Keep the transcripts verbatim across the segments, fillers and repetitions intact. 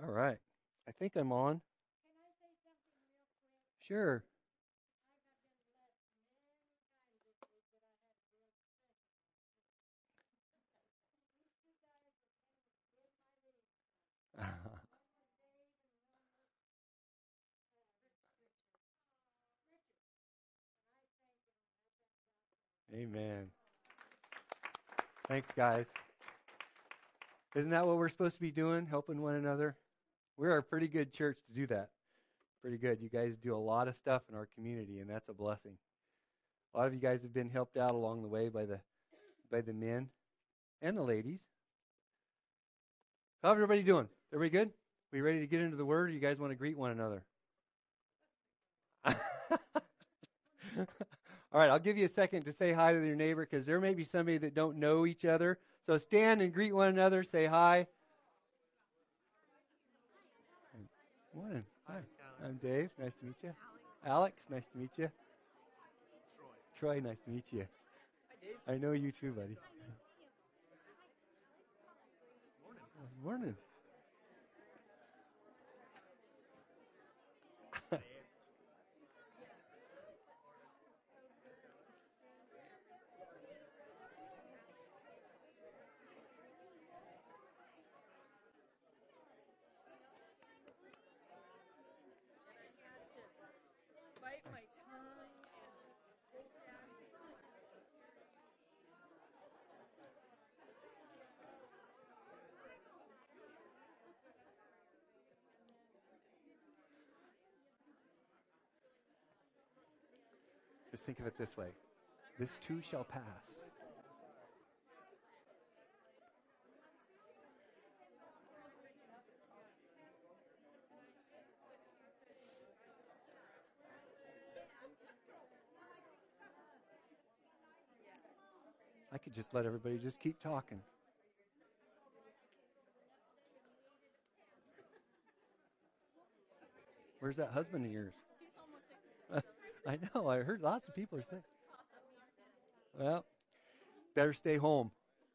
All right. I think I'm on. Sure. Amen. Thanks, guys. Isn't that what we're supposed to be doing? Helping one another? We're a pretty good church to do that. Pretty good. You guys do a lot of stuff in our community, and that's a blessing. A lot of you guys have been helped out along the way by the by the men and the ladies. How's everybody doing? Everybody good? We ready to get into the Word, or you guys want to greet one another? All right, I'll give you a second to say hi to your neighbor, because there may be somebody that don't know each other. So stand and greet one another. Say hi. Morning. Hi. I'm Dave. Nice to meet you. Alex. Nice to meet you. Troy. Troy. Nice to meet you. Hi, Dave. I know you too, buddy. Morning. Morning. Just think of it this way. This too shall pass. I could just let everybody just keep talking. Where's that husband of yours? I know. I heard lots of people are sick. Well, better stay home.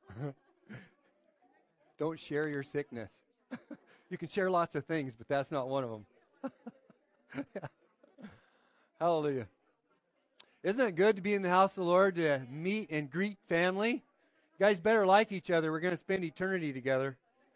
Don't share your sickness. You can share lots of things, but that's not one of them. Hallelujah. Isn't it good to be in the house of the Lord, to meet and greet family? You guys better like each other. We're going to spend eternity together.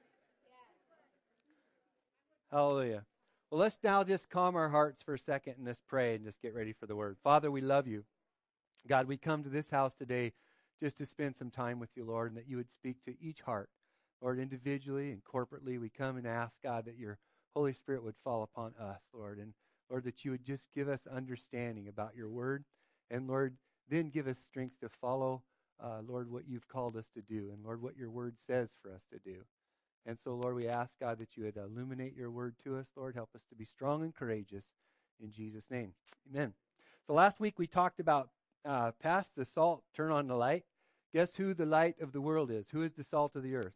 Hallelujah. Well, let's now just calm our hearts for a second and just pray and just get ready for the Word. Father, we love you. God, we come to this house today just to spend some time with you, Lord, and that you would speak to each heart. Lord, individually and corporately, we come and ask, God, that your Holy Spirit would fall upon us, Lord, and Lord, that you would just give us understanding about your Word, and Lord, then give us strength to follow, uh, Lord, what you've called us to do, and Lord, what your Word says for us to do. And so, Lord, we ask, God, that you would illuminate your Word to us, Lord. Help us to be strong and courageous in Jesus' name. Amen. So last week we talked about uh, pass the salt, turn on the light. Guess who the light of the world is? Who is the salt of the earth?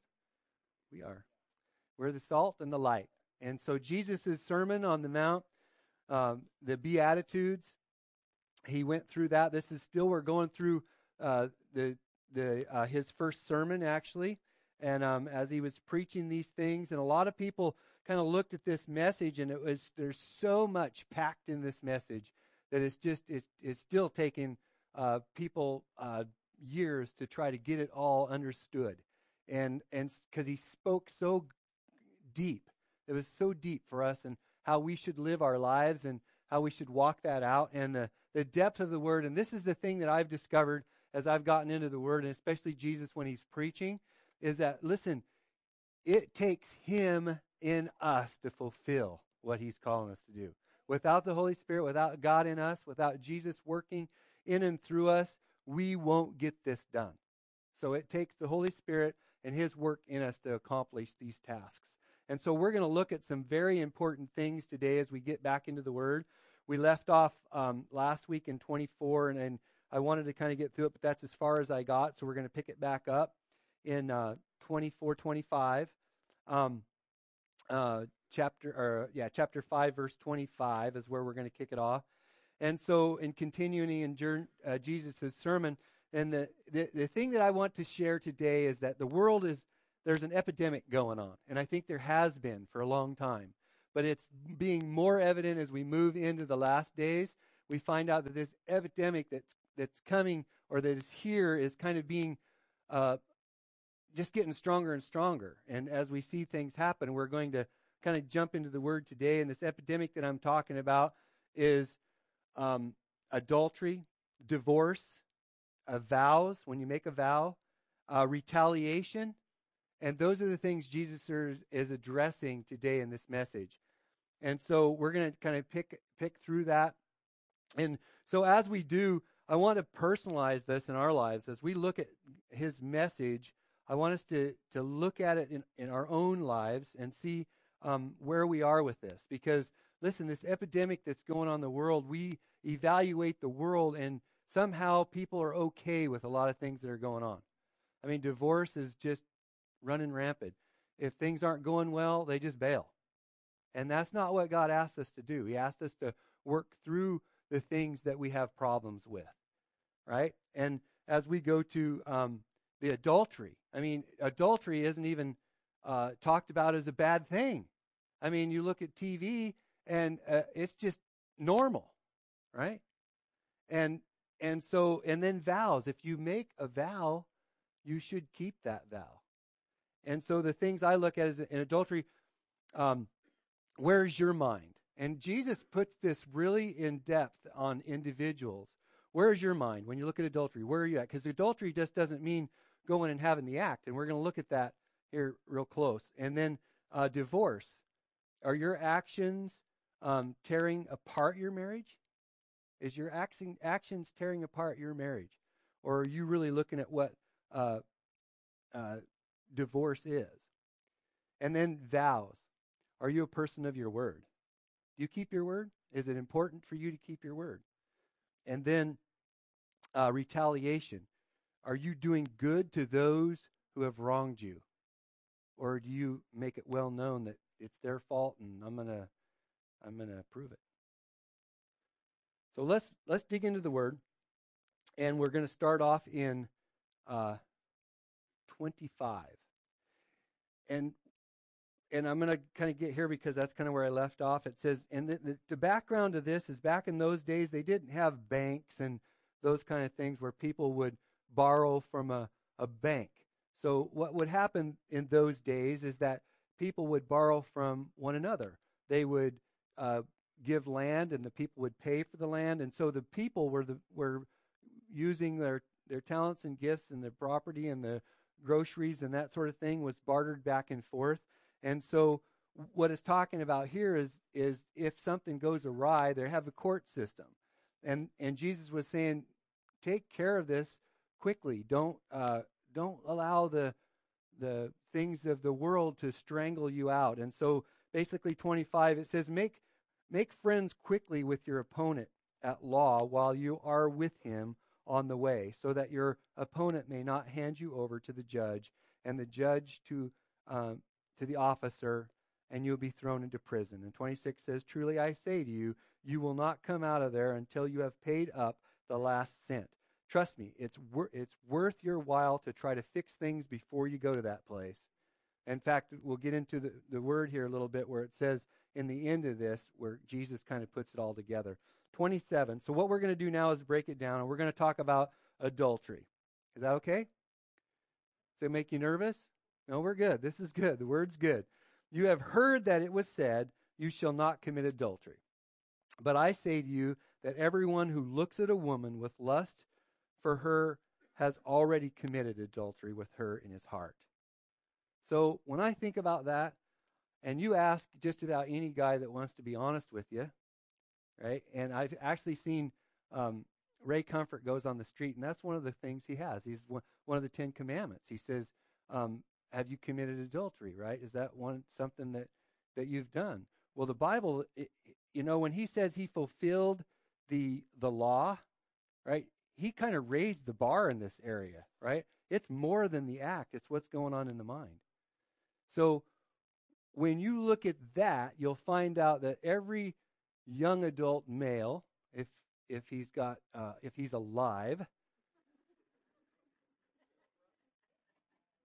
We are. We're the salt and the light. And so Jesus' Sermon on the Mount, um, the Beatitudes, he went through that. This is still, we're going through uh, the the uh, his first sermon, actually. And um, as he was preaching these things, and a lot of people kind of looked at this message, and it was there's so much packed in this message that it's just it's it's still taking uh, people uh, years to try to get it all understood, and and because he spoke so deep, it was so deep for us, and how we should live our lives, and how we should walk that out, and the the depth of the Word. And this is the thing that I've discovered as I've gotten into the Word, and especially Jesus when he's preaching, is that, listen, it takes him in us to fulfill what he's calling us to do. Without the Holy Spirit, without God in us, without Jesus working in and through us, we won't get this done. So it takes the Holy Spirit and his work in us to accomplish these tasks. And so we're going to look at some very important things today as we get back into the Word. We left off um, last week in twenty-four, and, and I wanted to kind of get through it, but that's as far as I got, so we're going to pick it back up in uh, twenty-four, twenty-five, um, uh, chapter, or yeah, chapter five, verse twenty-five is where we're going to kick it off. And so, in continuing in uh, Jesus' sermon, and the, the the thing that I want to share today is that the world is there's an epidemic going on, and I think there has been for a long time. But it's being more evident as we move into the last days. We find out that this epidemic that's that's coming or that is here is kind of being uh, just getting stronger and stronger. And as we see things happen, we're going to kind of jump into the Word today. And this epidemic that I'm talking about is um, adultery, divorce, uh, vows, when you make a vow, uh, retaliation. And those are the things Jesus is, is addressing today in this message. And so we're going to kind of pick pick through that. And so as we do, I want to personalize this in our lives. As we look at his message, I want us to, to look at it in, in our own lives and see um, where we are with this. Because, listen, this epidemic that's going on in the world, we evaluate the world, and somehow people are okay with a lot of things that are going on. I mean, divorce is just running rampant. If things aren't going well, they just bail. And that's not what God asked us to do. He asked us to work through the things that we have problems with, right? And as we go to um, the adultery, I mean, adultery isn't even uh, talked about as a bad thing. I mean, you look at T V, and uh, it's just normal, right? And and so, and then vows. If you make a vow, you should keep that vow. And so the things I look at is in adultery, um, where's your mind? And Jesus puts this really in depth on individuals. Where's your mind when you look at adultery? Where are you at? Because adultery just doesn't mean going and having the act. And we're going to look at that here real close. And then uh, divorce. Are your actions um, tearing apart your marriage? Is your action, actions tearing apart your marriage? Or are you really looking at what uh, uh, divorce is? And then vows. Are you a person of your word? Do you keep your word? Is it important for you to keep your word? And then uh, retaliation. Are you doing good to those who have wronged you? Or do you make it well known that it's their fault and I'm gonna I'm gonna prove it? So let's let's dig into the word, and we're going to start off in uh, twenty-five. And And I'm going to kind of get here because that's kind of where I left off. It says, and the, the, the background of this is back in those days, they didn't have banks and those kind of things where people would borrow from a, a bank. So what would happen in those days is that people would borrow from one another. They would uh, give land, and the people would pay for the land. And so the people were the were using their, their talents and gifts and their property and the groceries and that sort of thing was bartered back and forth. And so what it's talking about here is is if something goes awry, they have a court system. And and Jesus was saying, take care of this quickly. Don't uh, don't allow the the things of the world to strangle you out. And so basically twenty-five, it says, make make friends quickly with your opponent at law while you are with him on the way, so that your opponent may not hand you over to the judge, and the judge to um, to the officer, and you'll be thrown into prison. And twenty-six says, truly I say to you, you will not come out of there until you have paid up the last cent. Trust me, it's wor- it's worth your while to try to fix things before you go to that place. In fact, we'll get into the, the word here a little bit where it says in the end of this, where Jesus kind of puts it all together. twenty-seven. So what we're going to do now is break it down, and we're going to talk about adultery. Is that okay? Does it make you nervous? No, we're good. This is good. The word's good. You have heard that it was said, you shall not commit adultery. But I say to you that everyone who looks at a woman with lust for her has already committed adultery with her in his heart. So when I think about that, and you ask just about any guy that wants to be honest with you, right? And I've actually seen um, Ray Comfort goes on the street, and that's one of the things he has. He's one, one of the Ten Commandments. He says, um, have you committed adultery, right? Is that one something that, that you've done? Well, the Bible, it, you know, when he says he fulfilled the the law, right, he kind of raised the bar in this area, right? It's more than the act. It's what's going on in the mind. So when you look at that, you'll find out that every young adult male, if if he's got uh, if he's alive,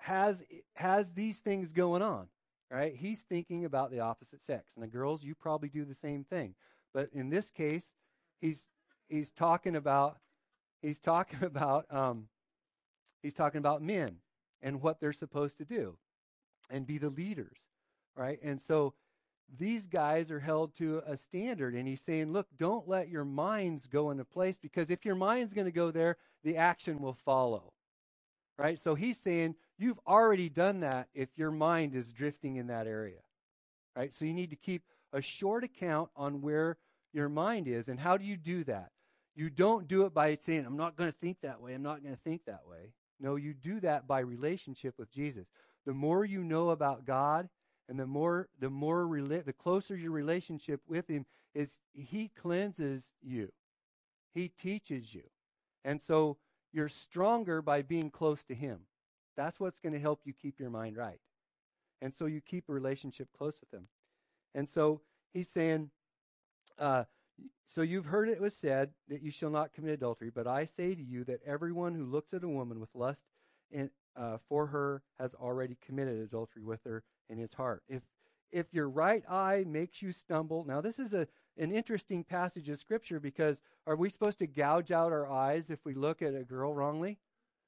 has has these things going on, right? He's thinking about the opposite sex. And the girls, you probably do the same thing. But in this case, he's he's talking about he's talking about um, he's talking about men and what they're supposed to do and be the leaders, right? And so these guys are held to a standard, and he's saying, look, don't let your minds go into place, because if your mind's going to go there, the action will follow, right? So he's saying you've already done that if your mind is drifting in that area, right? So you need to keep a short account on where your mind is. And how do you do that? You don't do it by saying, I'm not going to think that way, I'm not going to think that way. No, you do that by relationship with Jesus. The more you know about God, and the more, the more, rela- the closer your relationship with Him is, He cleanses you. He teaches you. And so you're stronger by being close to Him. That's what's going to help you keep your mind right. And so you keep a relationship close with Him. And so he's saying, uh, so you've heard it was said that you shall not commit adultery, but I say to you that everyone who looks at a woman with lust in, uh, for her has already committed adultery with her in his heart. If if your right eye makes you stumble, now this is a an interesting passage of Scripture, because are we supposed to gouge out our eyes if we look at a girl wrongly?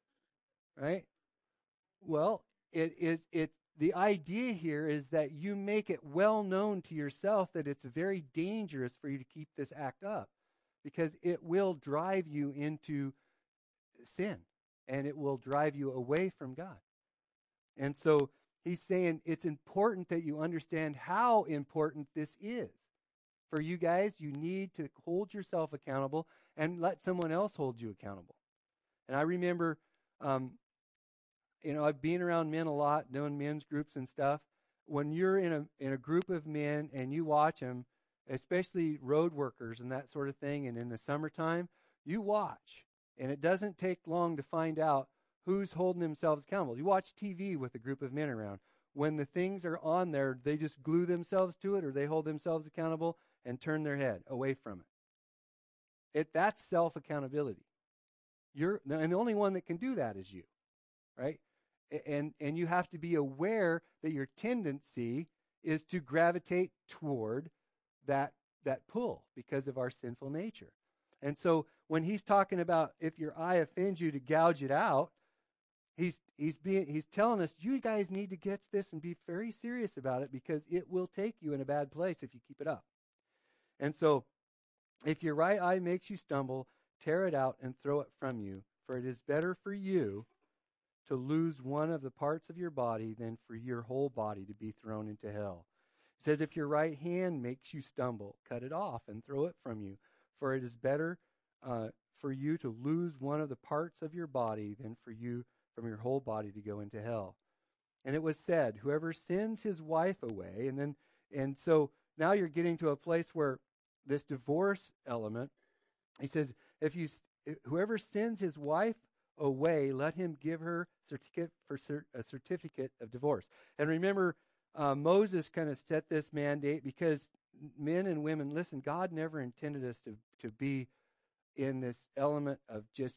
Right? Well, it is it, the idea here is that you make it well known to yourself that it's very dangerous for you to keep this act up, because it will drive you into sin, and it will drive you away from God. And so he's saying it's important that you understand how important this is. For you guys, you need to hold yourself accountable and let someone else hold you accountable. And I remember, um, you know, I've been around men a lot, doing men's groups and stuff. When you're in a in a group of men and you watch them, especially road workers and that sort of thing, and in the summertime, you watch. And it doesn't take long to find out who's holding themselves accountable. You watch T V with a group of men around. When the things are on there, they just glue themselves to it, or they hold themselves accountable and turn their head away from it. It that's self-accountability. You're and the only one that can do that is you, right? And and you have to be aware that your tendency is to gravitate toward that that pull because of our sinful nature. And so when he's talking about if your eye offends you to gouge it out, he's he's being he's telling us you guys need to get this and be very serious about it, because it will take you in a bad place if you keep it up. And so if your right eye makes you stumble, tear it out and throw it from you, for it is better for you to lose one of the parts of your body than for your whole body to be thrown into hell. It says, if your right hand makes you stumble, cut it off and throw it from you, for it is better uh, for you to lose one of the parts of your body than for you from your whole body to go into hell. And it was said, whoever sends his wife away, and then and so now you're getting to a place where this divorce element, he says, if you whoever sends his wife away, let him give her certificate for cert, a certificate of divorce. And remember, uh, Moses kind of set this mandate, because men and women, listen, God never intended us to, to be in this element of just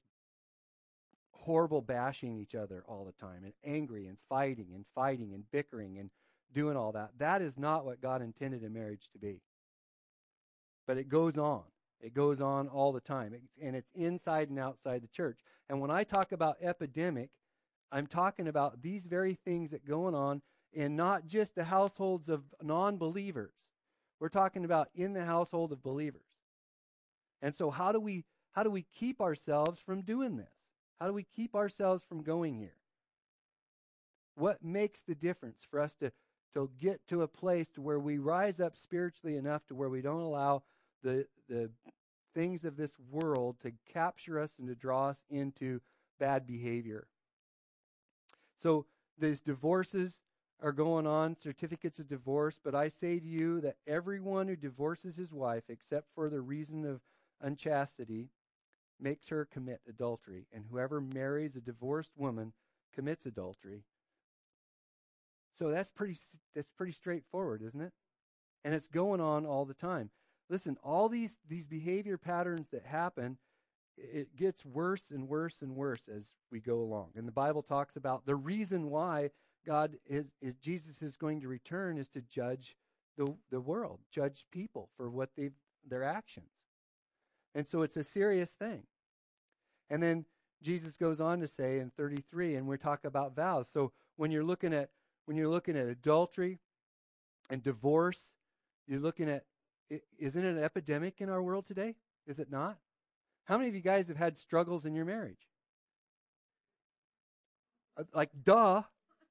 horrible bashing each other all the time, and angry and fighting and fighting and bickering and doing all that. That is not what God intended a marriage to be. But it goes on. It goes on all the time, it, and it's inside and outside the church. And when I talk about epidemic, I'm talking about these very things that are going on in not just the households of non-believers. We're talking about in the household of believers. And so how do we how do we keep ourselves from doing this? How do we keep ourselves from going here? What makes the difference for us to, to get to a place to where we rise up spiritually enough to where we don't allow the the things of this world to capture us and to draw us into bad behavior? So these divorces are going on, certificates of divorce, but I say to you that everyone who divorces his wife, except for the reason of unchastity, makes her commit adultery, and whoever marries a divorced woman commits adultery. So that's pretty that's pretty straightforward, isn't it? And it's going on all the time. Listen, all these these behavior patterns that happen, it gets worse and worse and worse as we go along. And the Bible talks about the reason why God is, is Jesus is going to return is to judge the the world, judge people for what they've their actions. And so it's a serious thing. And then Jesus goes on to say in thirty-three, and we're talking about vows. So when you're looking at when you're looking at adultery and divorce, you're looking at, isn't it an epidemic in our world today? Is it not? How many of you guys have had struggles in your marriage? Uh, Like, duh.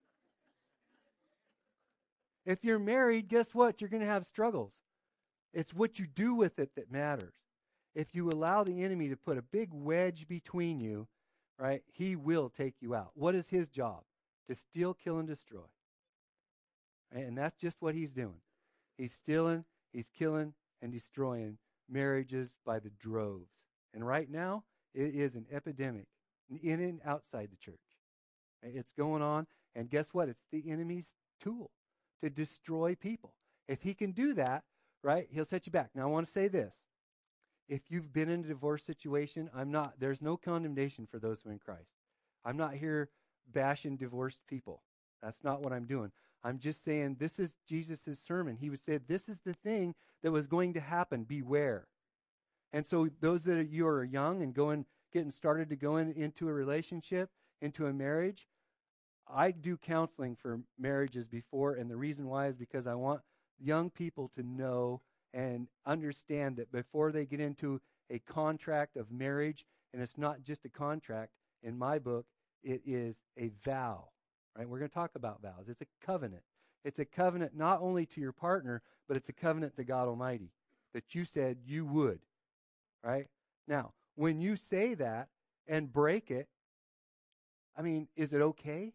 If you're married, guess what? You're going to have struggles. It's what you do with it that matters. If you allow the enemy to put a big wedge between you, right, he will take you out. What is his job? To steal, kill, and destroy. Right? And that's just what he's doing. He's stealing, he's killing, and destroying marriages by the droves. And right now, it is an epidemic in and outside the church. Right? It's going on, and guess what? It's the enemy's tool to destroy people. If he can do that, right, he'll set you back. Now, I want to say this. If you've been in a divorce situation, I'm not, there's no condemnation for those who are in Christ. I'm not here bashing divorced people. That's not what I'm doing. I'm just saying this is Jesus' sermon. He would say this is the thing that was going to happen. Beware. And so those that are, you are young and going, getting started to go in, into a relationship, into a marriage, I do counseling for marriages before, and the reason why is because I want young people to know and understand that before they get into a contract of marriage, and it's not just a contract, in my book, it is a vow. Right? We're going to talk about vows. It's a covenant. It's a covenant not only to your partner, but it's a covenant to God Almighty that you said you would. Right? Now, when you say that and break it, I mean, is it okay?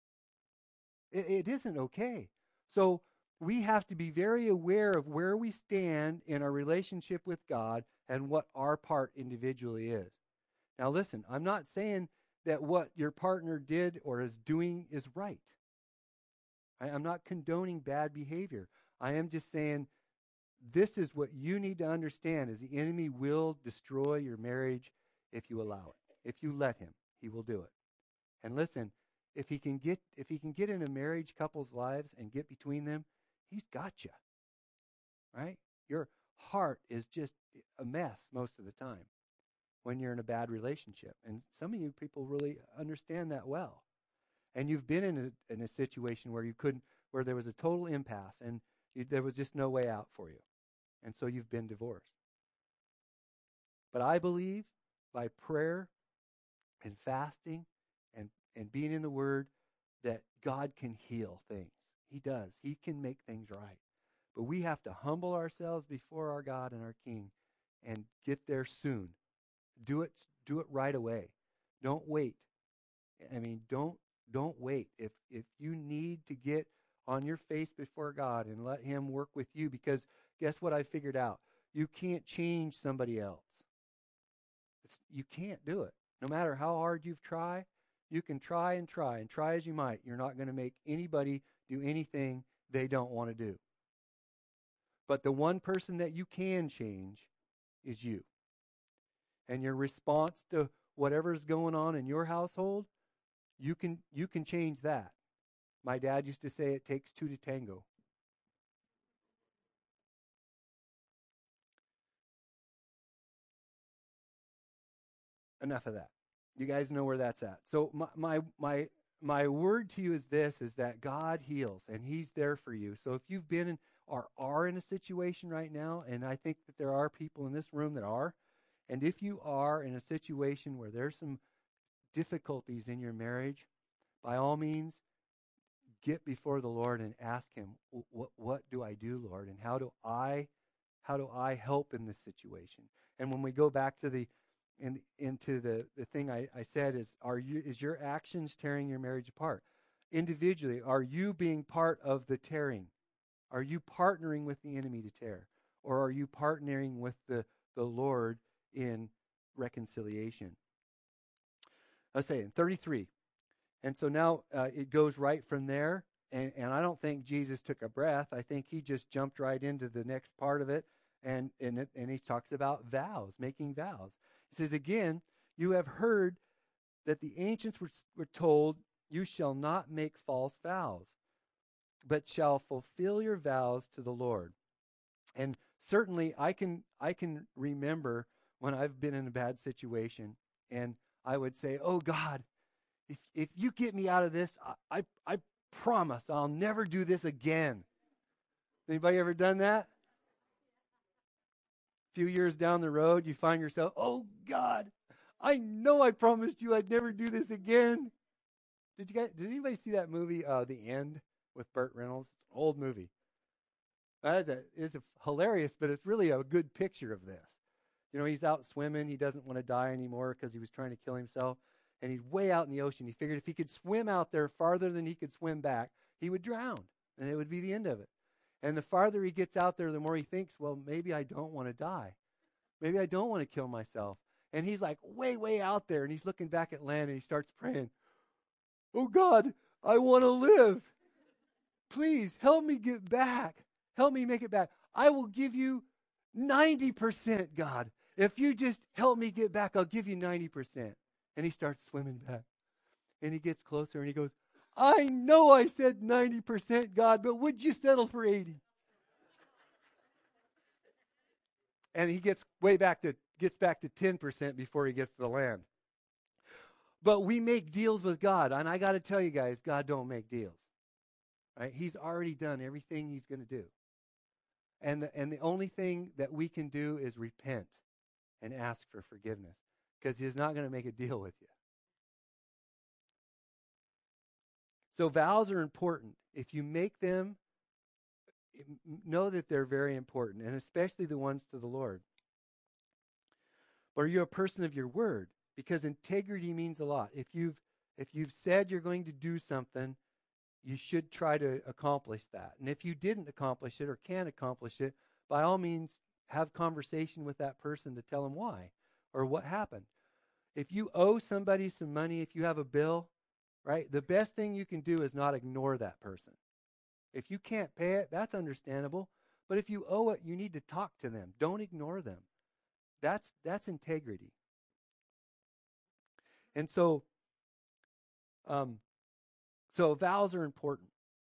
It, it isn't okay. So we have to be very aware of where we stand in our relationship with God and what our part individually is. Now, listen, I'm not saying that what your partner did or is doing is right. I, I'm not condoning bad behavior. I am just saying this is what you need to understand is the enemy will destroy your marriage if you allow it. If you let him, he will do it. And listen, if he can get if he can get in a marriage couple's lives and get between them, he's got you. Right? Your heart is just a mess most of the time when you're in a bad relationship. And some of you people really understand that well. And you've been in a, in a situation where you couldn't, where there was a total impasse and you, there was just no way out for you. And so you've been divorced. But I believe by prayer and fasting and, and being in the Word that God can heal things. He does. He can make things right. But we have to humble ourselves before our God and our King and get there soon. Do it do it right away. Don't wait. I mean, don't don't wait. If if you need to get on your face before God and let him work with you, because guess what I figured out? You can't change somebody else. It's, you can't do it. No matter how hard you've tried, you can try and try and try as you might. You're not going to make anybody do anything they don't want to do. But the one person that you can change is you. And your response to whatever's going on in your household, you can you can change that. My dad used to say it takes two to tango. Enough of that. You guys know where that's at. So my my my my word to you is this, is that God heals and he's there for you. So if you've been in or are in a situation right now, and I think that there are people in this room that are, and if you are in a situation where there's some difficulties in your marriage, by all means, get before the Lord and ask him, what what do I do, Lord? And how do I how do I help in this situation? And when we go back to the in, into the, the thing I, I said is, are you is your actions tearing your marriage apart? Individually, are you being part of the tearing? Are you partnering with the enemy to tear? Or are you partnering with the, the Lord in reconciliation? Let's say in thirty-three. And so now uh, it goes right from there. And, and I don't think Jesus took a breath. I think he just jumped right into the next part of it. And, and, it, and he talks about vows, making vows. It says again, you have heard that the ancients were, were told, you shall not make false vows, but shall fulfill your vows to the Lord. And certainly I can I can remember when I've been in a bad situation and I would say, oh God, if if you get me out of this, I I, I promise I'll never do this again. Anybody ever done that? A few years down the road, you find yourself, oh God, I know I promised you I'd never do this again. Did you guys? Did anybody see that movie, uh, The End, with Burt Reynolds? It's an old movie. Uh, it's, a, it's a hilarious, but it's really a good picture of this. You know, he's out swimming. He doesn't want to die anymore because he was trying to kill himself. And he's way out in the ocean. He figured if he could swim out there farther than he could swim back, he would drown, and it would be the end of it. And the farther he gets out there, the more he thinks, well, maybe I don't want to die. Maybe I don't want to kill myself. And he's like way, way out there, and he's looking back at land, and he starts praying, oh, God, I want to live. Please help me get back. Help me make it back. I will give you ninety percent, God. If you just help me get back, I'll give you ninety percent. And he starts swimming back. And he gets closer, and he goes, I know I said ninety percent, God, but would you settle for eighty? And he gets way back to, gets back to ten percent before he gets to the land. But we make deals with God. And I got to tell you guys, God don't make deals. Right? He's already done everything he's going to do. And the, and the only thing that we can do is repent and ask for forgiveness. Because he's not going to make a deal with you. So vows are important. If you make them, know that they're very important, and especially the ones to the Lord. But are you a person of your word? Because integrity means a lot. If you've if you've said you're going to do something, you should try to accomplish that. And if you didn't accomplish it or can't accomplish it, by all means, have conversation with that person to tell them why or what happened. If you owe somebody some money, if you have a bill, right, the best thing you can do is not ignore that person. If you can't pay it, that's understandable. But if you owe it, you need to talk to them. Don't ignore them. That's that's integrity. And so, um, so vows are important.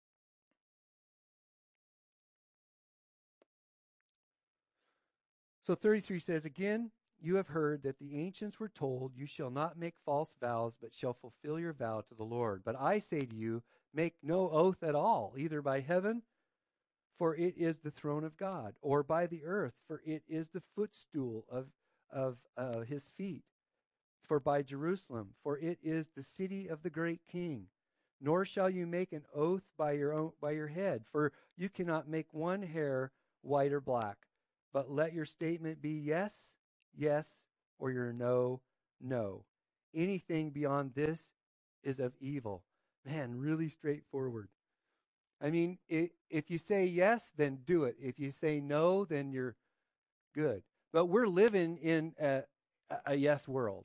So thirty-three says, again, you have heard that the ancients were told, you shall not make false vows, but shall fulfill your vow to the Lord. But I say to you, make no oath at all, either by heaven, for it is the throne of God, or by the earth, for it is the footstool of, of uh, his feet, for by Jerusalem, for it is the city of the great king. Nor shall you make an oath by your own, by your head, for you cannot make one hair white or black. But let your statement be yes, yes, or your no, no. Anything beyond this is of evil. Man, really straightforward. I mean, it, if you say yes, then do it. If you say no, then you're good. But we're living in a, a yes world.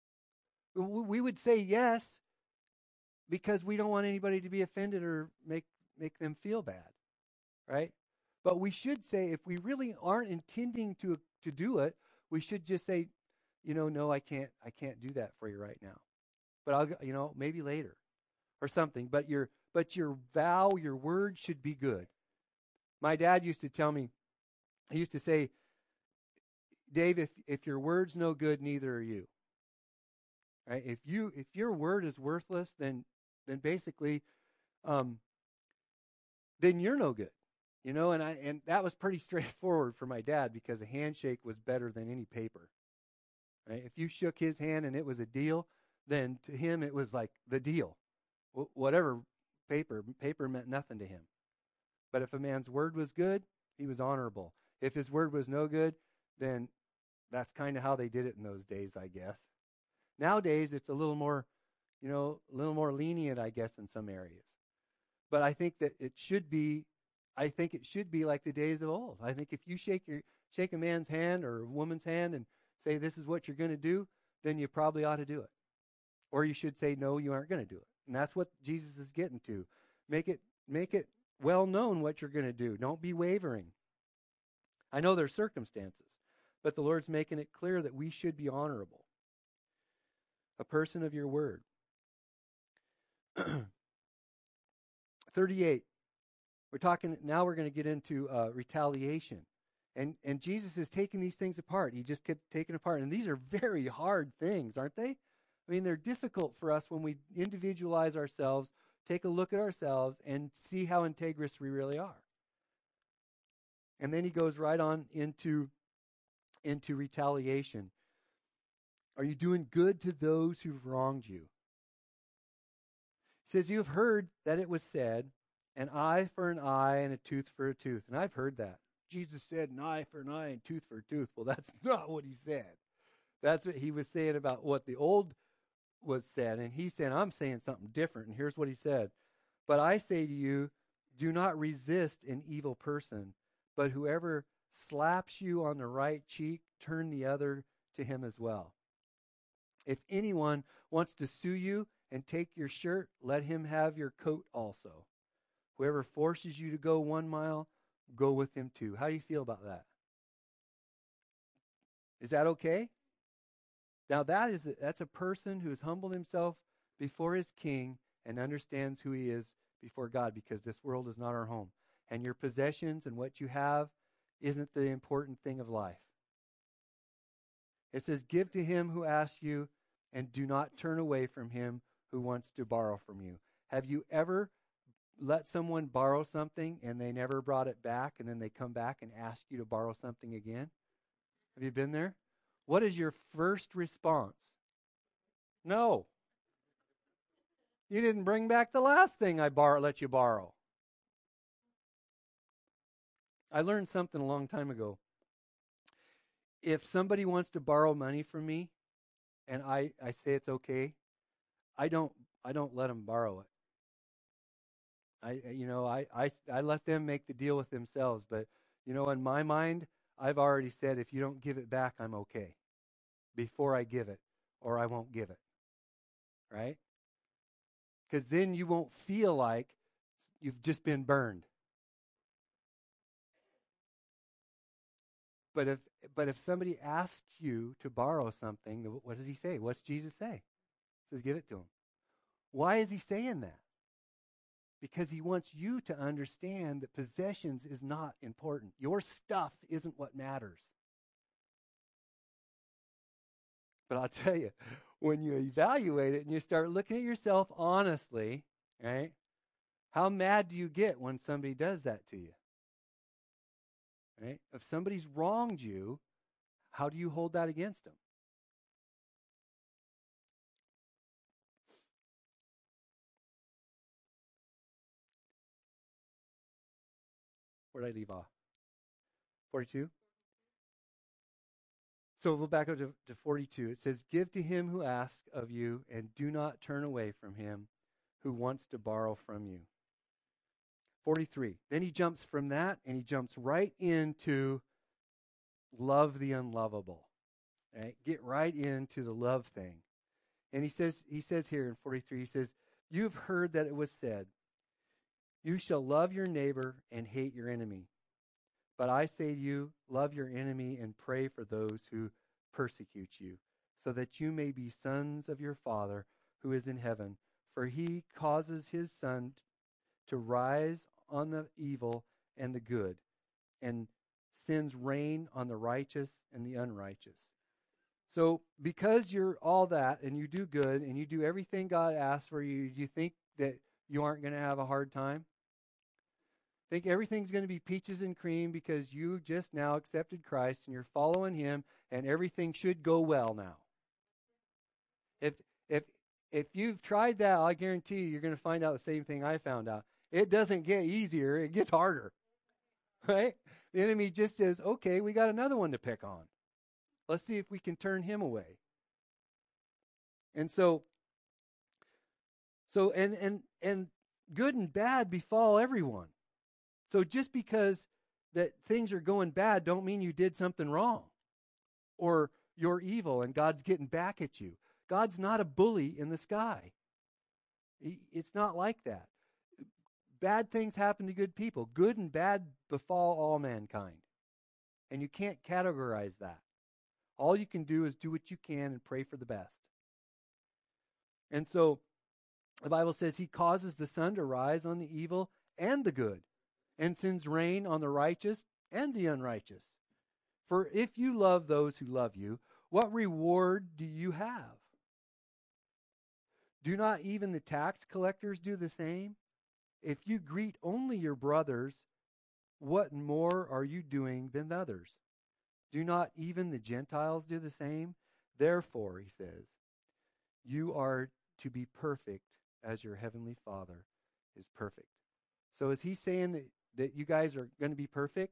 We would say yes because we don't want anybody to be offended or make, make them feel bad, right? But we should say, if we really aren't intending to to do it, we should just say, you know, no, I can't, I can't do that for you right now. But I'll, you know, maybe later, or something. But your, but your vow, your word should be good. My dad used to tell me, he used to say, Dave, if if your word's no good, neither are you. Right? If you, if your word is worthless, then then basically, um, then you're no good. You know, and I and that was pretty straightforward for my dad because a handshake was better than any paper. Right? If you shook his hand and it was a deal, then to him it was like the deal. W- whatever paper, paper meant nothing to him. But if a man's word was good, he was honorable. If his word was no good, then that's kind of how they did it in those days, I guess. Nowadays, it's a little more, you know, a little more lenient, I guess, in some areas. But I think that it should be I think it should be like the days of old. I think if you shake your shake a man's hand or a woman's hand and say this is what you're going to do, then you probably ought to do it. Or you should say no, you aren't going to do it. And that's what Jesus is getting to. Make it make it well known what you're going to do. Don't be wavering. I know there's circumstances, But the Lord's making it clear that we should be honorable. A person of your word. thirty-eight. We're talking, now we're going to get into uh, retaliation. And and Jesus is taking these things apart. He just kept taking apart. And these are very hard things, aren't they? I mean, they're difficult for us when we individualize ourselves, take a look at ourselves, and see how integrous we really are. And then he goes right on into, into retaliation. Are you doing good to those who've wronged you? He says, you have heard that it was said, an eye for an eye and a tooth for a tooth. And I've heard that. Jesus said an eye for an eye and tooth for a tooth. Well, that's not what he said. That's what he was saying about what the old was said. And he said, I'm saying something different. And here's what he said. But I say to you, do not resist an evil person, but whoever slaps you on the right cheek, turn the other to him as well. If anyone wants to sue you and take your shirt, let him have your coat also. Whoever forces you to go one mile, go with him too. How do you feel about that? Is that okay? Now that is a, that's a person who has humbled himself before his king and understands who he is before God, because this world is not our home. And your possessions and what you have isn't the important thing of life. It says, give to him who asks you, and do not turn away from him who wants to borrow from you. Have you ever let someone borrow something and they never brought it back, and then they come back and ask you to borrow something again? Have you been there? What is your first response? No. You didn't bring back the last thing I bar- let you borrow. I learned something a long time ago. If somebody wants to borrow money from me and I, I say it's okay, I don't I don't let them borrow it. I you know I, I, I let them make the deal with themselves. But you know, in my mind, I've already said if you don't give it back, I'm okay before I give it, or I won't give it. Right? Because then you won't feel like you've just been burned. But if but if somebody asks you to borrow something, what does he say? What's Jesus say? He says, give it to him. Why is he saying that? Because he wants you to understand that possessions is not important. Your stuff isn't what matters. But I'll tell you, when you evaluate it and you start looking at yourself honestly, right? How mad do you get when somebody does that to you? Right? If somebody's wronged you, how do you hold that against them? Where did I leave off? forty-two? So we'll back up to, to forty-two. It says, give to him who asks of you, and do not turn away from him who wants to borrow from you. forty-three. Then he jumps from that, and he jumps right into love the unlovable. Right? Get right into the love thing. And he says, he says here in forty-three, he says, you've heard that it was said, you shall love your neighbor and hate your enemy. But I say to you, love your enemy and pray for those who persecute you, so that you may be sons of your Father who is in heaven. For he causes his sun to rise on the evil and the good, and sends rain on the righteous and the unrighteous. So because you're all that, and you do good, and you do everything God asks for you, do you think that you aren't going to have a hard time? Think everything's going to be peaches and cream because you just now accepted Christ and you're following him, and everything should go well now. If if if you've tried that, I guarantee you you're going to find out the same thing I found out. It doesn't get easier, it gets harder. Right? The enemy just says, okay, we got another one to pick on. Let's see if we can turn him away. And so so and and and good and bad befall everyone. So just because that things are going bad don't mean you did something wrong or you're evil and God's getting back at you. God's not a bully in the sky. It's not like that. Bad things happen to good people. Good and bad befall all mankind. And you can't categorize that. All you can do is do what you can and pray for the best. And so the Bible says he causes the sun to rise on the evil and the good, and sends rain on the righteous and the unrighteous. For if you love those who love you, what reward do you have? Do not even the tax collectors do the same? If you greet only your brothers, what more are you doing than others? Do not even the Gentiles do the same? Therefore, he says, you are to be perfect as your heavenly Father is perfect. So is he saying that, that you guys are going to be perfect?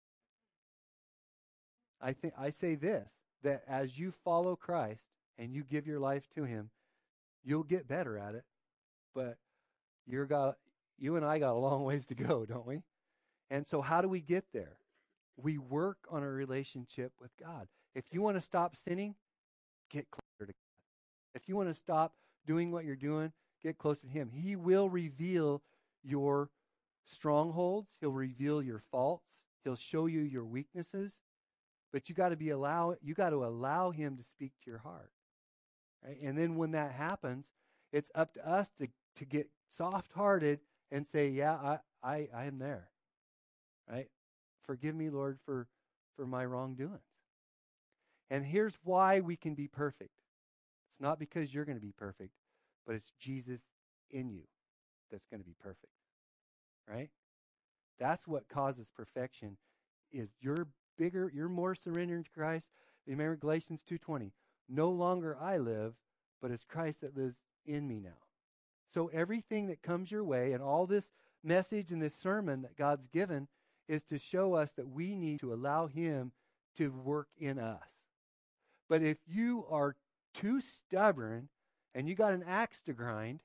I think I say this, that as you follow Christ and you give your life to him, you'll get better at it. But you're got you and I got a long ways to go, don't we? And so how do we get there? We work on a relationship with God. If you want to stop sinning, get closer to God. If you want to stop doing what you're doing, get closer to him. He will reveal your strongholds. He'll reveal your faults. He'll show you your weaknesses. But you got to be allow you got to allow him to speak to your heart. Right? And then when that happens, it's up to us to, to get soft-hearted and say, yeah, I, I, I am there. Right? Forgive me, Lord, for, for my wrongdoings. And here's why we can be perfect. It's not because you're going to be perfect, but it's Jesus in you that's going to be perfect. Right? That's what causes perfection, is you're bigger, you're more surrendered to Christ. Remember Galatians two twenty. No longer I live, but it's Christ that lives in me now. So everything that comes your way and all this message and this sermon that God's given is to show us that we need to allow him to work in us. But if you are too stubborn and you got an axe to grind,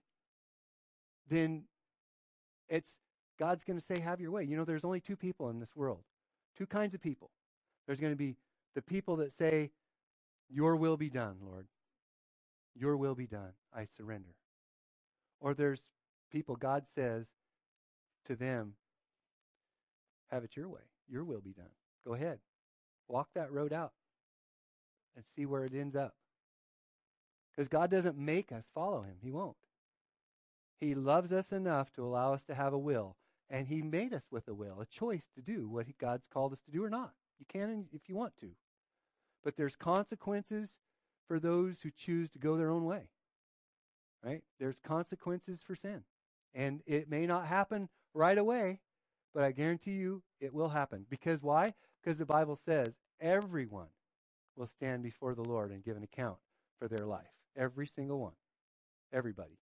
then it's God's going to say, have your way. You know, there's only two people in this world. Two kinds of people. There's going to be the people that say, your will be done, Lord. Your will be done. I surrender. Or there's people God says to them, have it your way. Your will be done. Go ahead. Walk that road out and see where it ends up. Because God doesn't make us follow him. He won't. He loves us enough to allow us to have a will. And he made us with a will, a choice to do what he, God's called us to do or not. You can if you want to. But there's consequences for those who choose to go their own way. Right? There's consequences for sin. And it may not happen right away, but I guarantee you it will happen. Because why? Because the Bible says everyone will stand before the Lord and give an account for their life. Every single one. Everybody.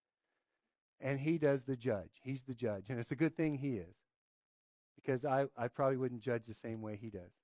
And he does the judge. He's the judge. And it's a good thing he is. Because I, I probably wouldn't judge the same way he does.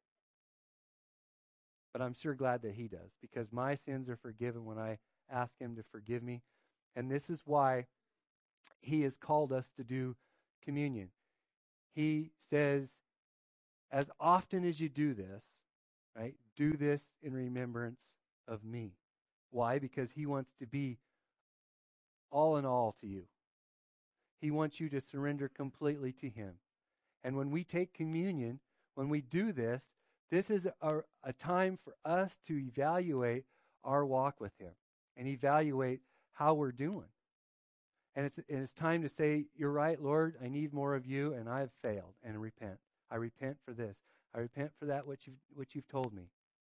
But I'm sure glad that he does. Because my sins are forgiven when I ask him to forgive me. And this is why he has called us to do communion. He says, as often as you do this, right, do this in remembrance of me. Why? Because he wants to be all in all to you. He wants you to surrender completely to him. And when we take communion, when we do this, this is a, a time for us to evaluate our walk with him and evaluate how we're doing. And it's, and it's time to say, you're right, Lord, I need more of you, and I've failed, and repent. I repent for this. I repent for that which you've, which you've told me.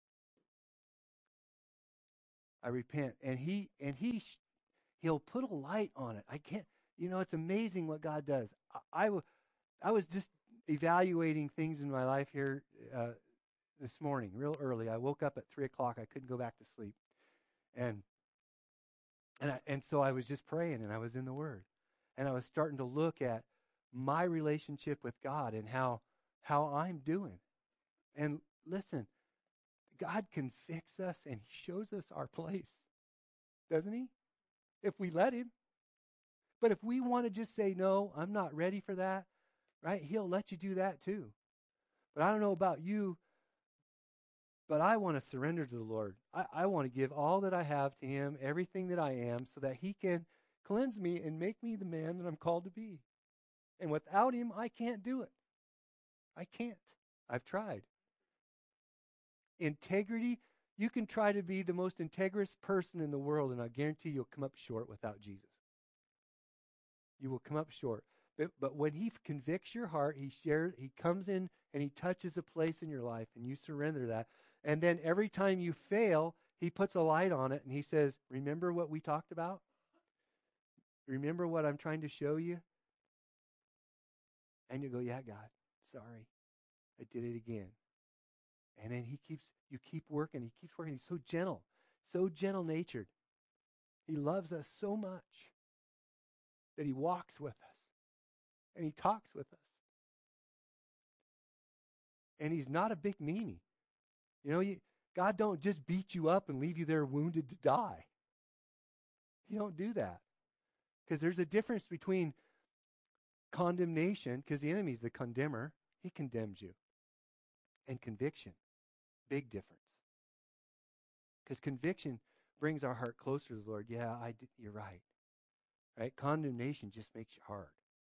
I repent. And he and he he'll put a light on it. I can't, you know, it's amazing what God does. I, I, I was just evaluating things in my life here uh, this morning, real early. I woke up at three o'clock. I couldn't go back to sleep. And and I, and so I was just praying, and I was in the Word. And I was starting to look at my relationship with God and how how I'm doing. And listen, God can fix us, and he shows us our place, doesn't he? If we let him. But if we want to just say, no, I'm not ready for that, right? He'll let you do that too. But I don't know about you, but I want to surrender to the Lord. I, I want to give all that I have to him, everything that I am, so that he can cleanse me and make me the man that I'm called to be. And without him, I can't do it. I can't. I've tried. integrity, you can try to be the most integrous person in the world, and I guarantee you'll come up short without Jesus. You will come up short. But, but when he convicts your heart, he shares, he comes in and he touches a place in your life, and you surrender that. And then every time you fail, he puts a light on it, and he says, remember what we talked about? Remember what I'm trying to show you? And you go, yeah, God, sorry. I did it again. And then he keeps, you keep working. He keeps working. He's so gentle, so gentle-natured. He loves us so much that he walks with us and he talks with us. And he's not a big meanie. You know, you, God don't just beat you up and leave you there wounded to die. He don't do that. Because there's a difference between condemnation, because the enemy's the condemner. He condemns you. And conviction. Big difference. Because conviction brings our heart closer to the Lord. Yeah, I did, you're right. Right? Condemnation just makes you hard.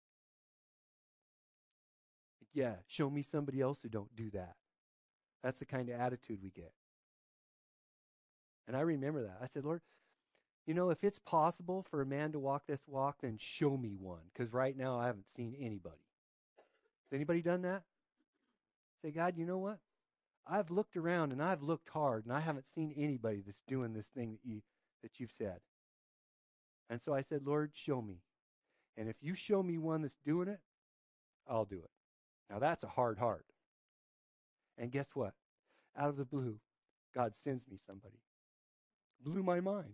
Yeah, show me somebody else who don't do that. That's the kind of attitude we get. And I remember that. I said, Lord, you know, if it's possible for a man to walk this walk, then show me one. Because right now I haven't seen anybody. Has anybody done that? Say, God, you know what? I've looked around and I've looked hard and I haven't seen anybody that's doing this thing that you that you've said. And so I said, Lord, show me. And if you show me one that's doing it, I'll do it. Now that's a hard heart. And guess what? Out of the blue, God sends me somebody. Blew my mind.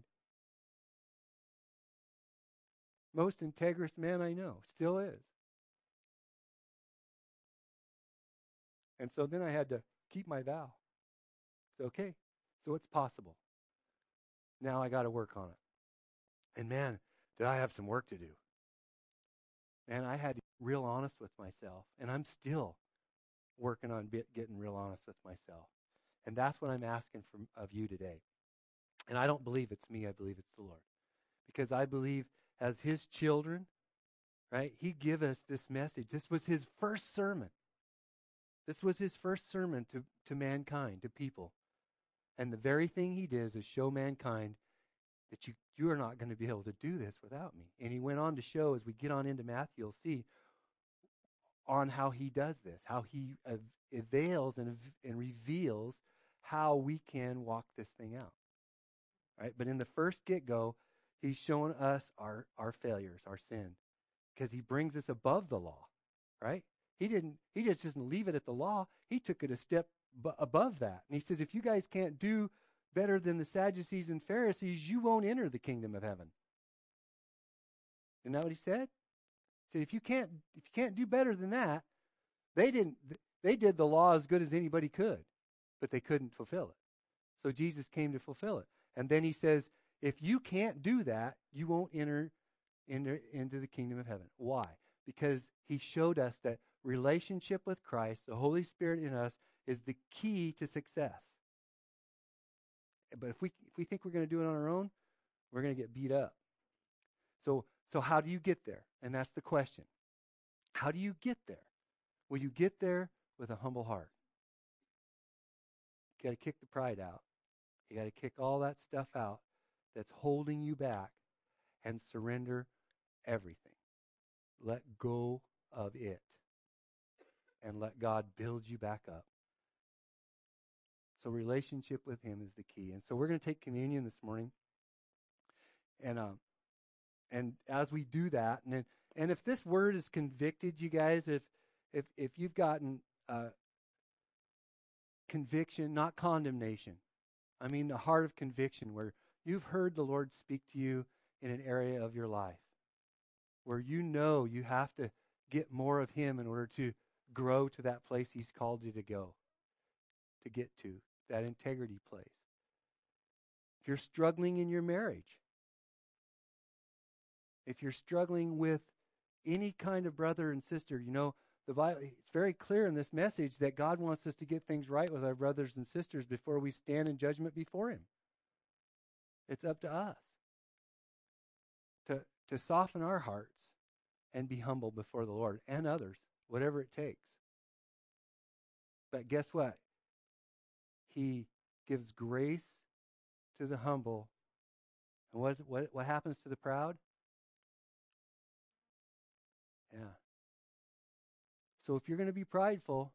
Most integrous man I know. Still is. And so then I had to keep my vow. It's okay. So it's possible. Now I got to work on it. And man, did I have some work to do. And I had to be real honest with myself. And I'm still working on bit, getting real honest with myself. And that's what I'm asking from, of you today. And I don't believe it's me. I believe it's the Lord. Because I believe as his children, right, he give us this message. This was his first sermon. This was his first sermon to, to mankind, to people. And the very thing he did is show mankind that you, you are not going to be able to do this without me. And he went on to show, as we get on into Matthew, you'll see on how he does this, how he av- avails and, av- and reveals how we can walk this thing out. Right? But in the first get-go, he's showing us our, our failures, our sin, because he brings us above the law, right? He didn't. He just doesn't leave it at the law. He took it a step b- above that. And he says, if you guys can't do better than the Sadducees and Pharisees, you won't enter the kingdom of heaven. Isn't that what he said? He said, if you can't, if you can't do better than that, they didn't. They did the law as good as anybody could, but they couldn't fulfill it. So Jesus came to fulfill it. And then he says, if you can't do that, you won't enter into, into the kingdom of heaven. Why? Because he showed us that relationship with Christ, the Holy Spirit in us, is the key to success. But if we if we think we're going to do it on our own, we're going to get beat up. So so how do you get there? And that's the question. How do you get there? Well, you get there with a humble heart. You got to kick the pride out. You got to kick all that stuff out that's holding you back and surrender everything. Let go of it and let God build you back up. So relationship with him is the key. And so we're going to take communion this morning. And um, and as we do that, and then, and if this word is convicted, you guys, if if if you've gotten uh, conviction, not condemnation, I mean the heart of conviction, where you've heard the Lord speak to you in an area of your life, where you know you have to get more of him in order to grow to that place he's called you to go, to get to, that integrity place. If you're struggling in your marriage, if you're struggling with any kind of brother and sister, you know, the Bible, it's very clear in this message that God wants us to get things right with our brothers and sisters before we stand in judgment before him. It's up to us to, to soften our hearts and be humble before the Lord and others, whatever it takes. But guess what? He gives grace to the humble. And what, what, what happens to the proud? Yeah. So if you're going to be prideful,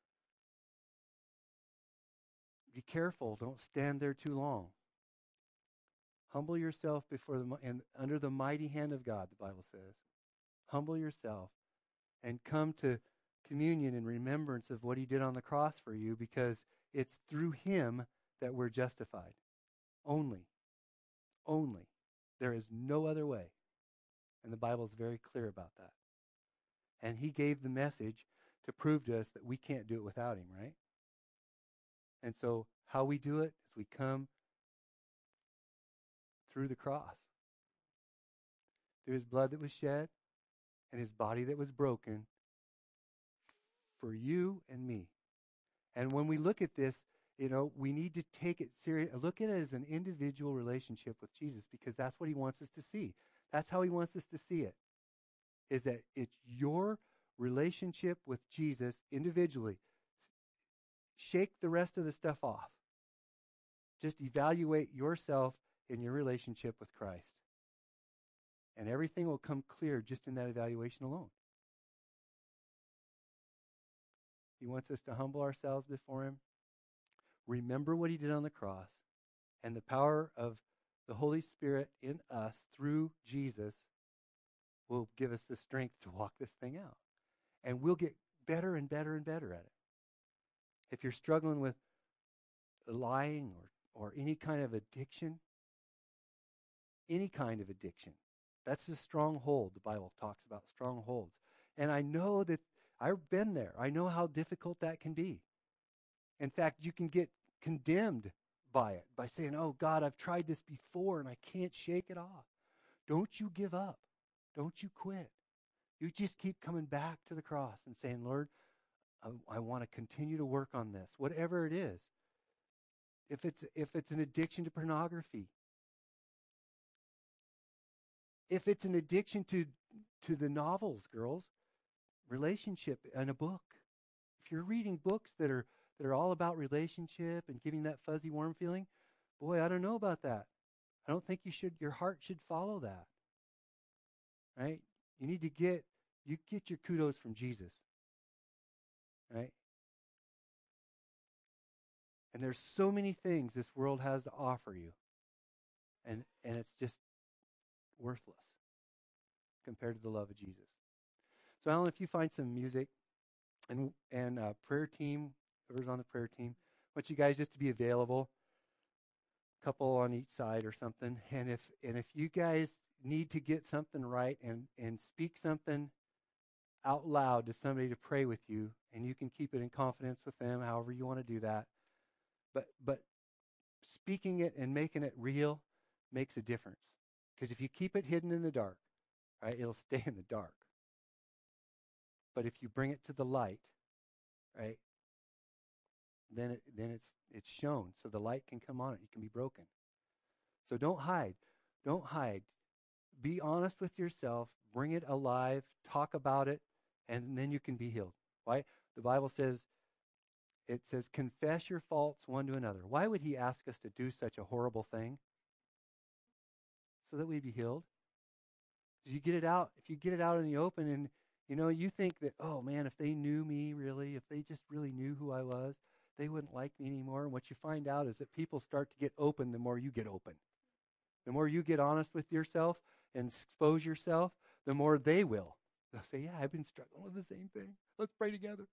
be careful. Don't stand there too long. Humble yourself before the and under the mighty hand of God, the Bible says. Humble yourself and come to communion in remembrance of what he did on the cross for you, because it's through him that we're justified. Only. Only. There is no other way. And the Bible is very clear about that. And he gave the message to prove to us that we can't do it without him, right? And so how we do it is we come through the cross, through his blood that was shed and his body that was broken for you and me. And when we look at this, you know, we need to take it serious. Look at it as an individual relationship with Jesus, because that's what he wants us to see. That's how he wants us to see it, is that it's your relationship with Jesus individually. Shake the rest of the stuff off. Just evaluate yourself in your relationship with Christ. And everything will come clear just in that evaluation alone. He wants us to humble ourselves before him, remember what he did on the cross, and the power of the Holy Spirit in us through Jesus will give us the strength to walk this thing out. And we'll get better and better and better at it. If you're struggling with lying or, or any kind of addiction, any kind of addiction, that's a stronghold. The Bible talks about strongholds. And I know that I've been there. I know how difficult that can be. In fact, you can get condemned by it, by saying, oh, God, I've tried this before and I can't shake it off. Don't you give up. Don't you quit. You just keep coming back to the cross and saying, Lord, I, I want to continue to work on this, whatever it is. If it's if it's an addiction to pornography, if it's an addiction to to the novels, girls, relationship and a book. If you're reading books that are that are all about relationship and giving that fuzzy warm feeling, boy, I don't know about that. I don't think you should. Your heart should follow that. Right? You need to get you get your kudos from Jesus. Right? And there's so many things this world has to offer you. And and it's just worthless compared to the love of Jesus. So Alan, if you find some music and and uh, prayer team, whoever's on the prayer team, I want you guys just to be available, a couple on each side or something. And if and if you guys need to get something right and, and speak something out loud to somebody to pray with you, and you can keep it in confidence with them, however you want to do that. But but speaking it and making it real makes a difference. Because if you keep it hidden in the dark, right, it'll stay in the dark. But if you bring it to the light, right, then it, then it's it's shown, so the light can come on it. It can be broken. So don't hide. Don't hide. Be honest with yourself. Bring it alive. Talk about it, and then you can be healed. Why? The Bible says, it says, confess your faults one to another. Why would he ask us to do such a horrible thing? So that we'd be healed. If you get it out, if you get it out in the open, and you know, you think that, oh man, if they knew me really, if they just really knew who I was, they wouldn't like me anymore. And what you find out is that people start to get open the more you get open. The more you get honest with yourself and expose yourself, the more they will. They'll say, yeah, I've been struggling with the same thing. Let's pray together.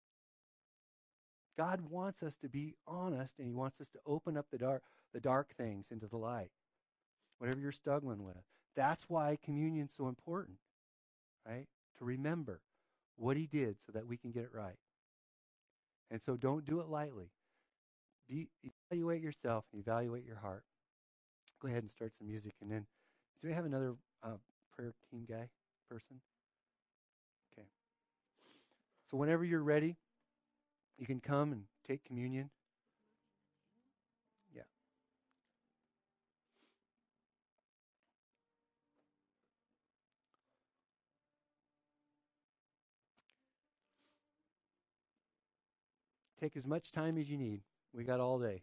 God wants us to be honest, and he wants us to open up the dark, the dark things into the light. Whatever you're struggling with. That's why communion's so important, right? To remember what he did so that we can get it right. And so don't do it lightly. Be, evaluate yourself and evaluate your heart. Go ahead and start some music. And then, do we have another uh, prayer team guy, person? Okay. So whenever you're ready, you can come and take communion. Yeah. Take as much time as you need. We got all day.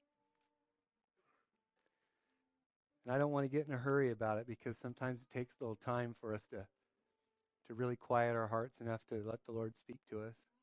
And I don't want to get in a hurry about it because sometimes it takes a little time for us to, to really quiet our hearts enough to let the Lord speak to us.